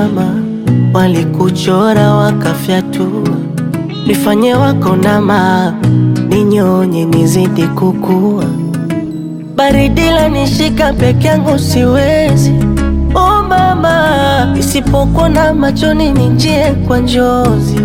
mama, walikuchora wakafyatua, nifanye wako nama, ninyonye nizidi kukua. Baridi lanishika peke yangu siwezi, oh mama, isipokuona machoni nijie kwa njozi.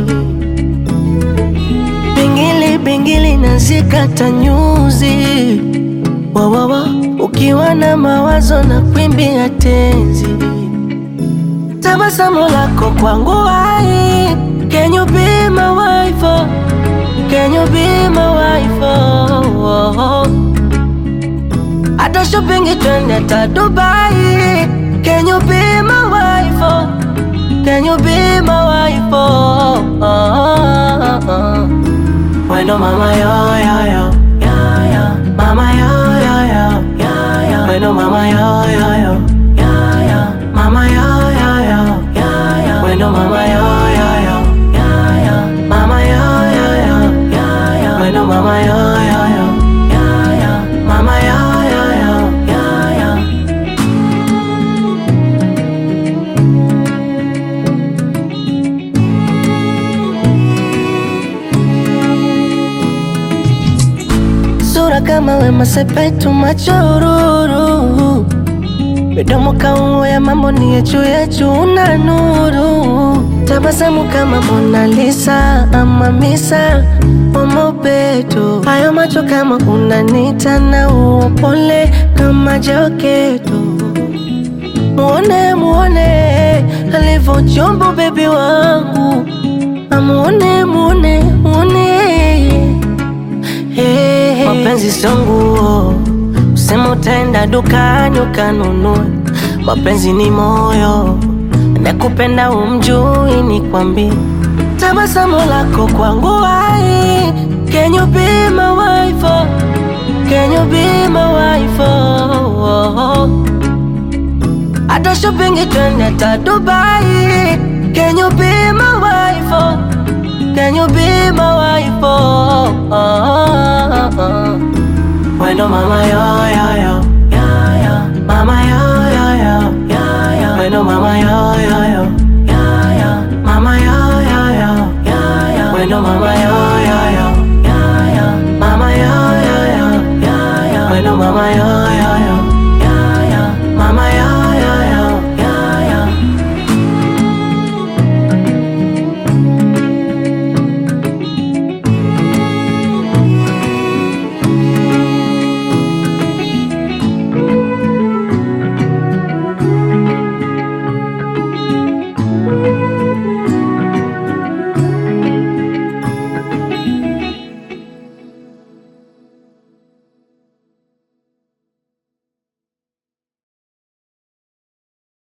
Bingili bingili nazikata nyuzi, wawawa ukiwa na mawazo na kuimbia tenzi. Tabasamu lako kwangu hai, can you be my wife, oh? Can you be my wife, oh? Hata shopping twende hata Dubai, can you be my wife, oh? Can you be my wife, oh? Bueno mama yo yo yo, yo yo, mama yo yo yo, yo yo. Bueno mama yo yo yo, yo yo, mama yo yo yo, yo yo. Bueno mama yo yo yo, yo yo, mama yo yo yo, yo yo. Bueno mama yo yo yo, yo yo, mama yo yo yo, yo yo. Sura kama Wema Sepetu machororo, midomo kauo ya mambo ni yechu una nuru. Tabasamu kama Mona Lisa ama Misa Omobeto, hayo macho kama unanita na upole kama Joketo. Muone muone alivyojombo baby wangu, amuone muone muone. Hey, mapenzi sio nguo, usema utaenda dukani ukanunue. Mapenzi ni moyo, nakupenda umjui nikwambie. Tabasamu lako kwangu hai, can you be my wife, oh? Can you be my wife, oh? Hata shopping twende hata Dubai, can you be my wife, oh? Can you be my wife, oh? Bueno mama yo yo yo, yo yo, mama yo yo yo, yo yo. Bueno mama yo yo yo, yo yo, mama yo yo yo, yo yo. Bueno mama yo yo yo, yo yo, mama yo yo yo, yo yo. Bueno mama yo